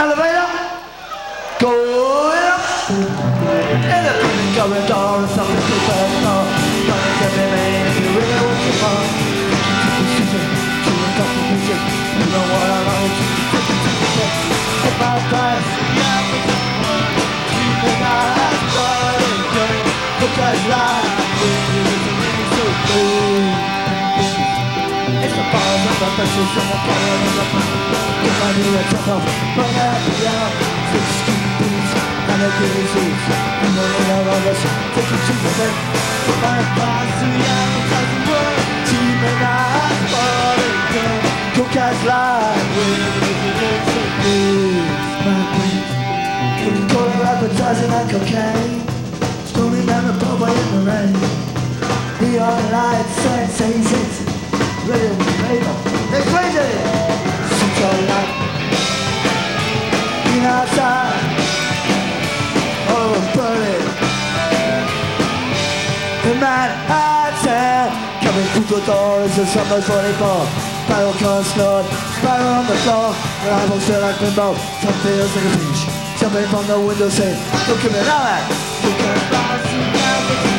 Elevator, going up. In the pink corridor, and something to first floor. Gonna get me made if you really want to fall. Precision, to a couple vision. You know what I want to take it to the tip. Hit my price, and I have fun. Look at life, it's so cool. It's the bars of the precious and the color of the fun. If I knew it, I'd off, but yeah, 16 beats and a good seats. And then all of us take it to the bed. My boss, yeah, because the world team and I have fun again. Cook as life, it's so cool. My brain, color advertising and cocaine. Storming down the pub in the rain. Neon lights, sensations. Rhythm, rhythm, they're crazy. Sit your light. Been outside. Oh, burning. In Manhattan. Coming through the door is the summer 44. Barrel car snort, spiral on the floor. Rivals feel like limbo. Some feels like a pinch. Jumping from the window saying, look at me now, man. Look at me now.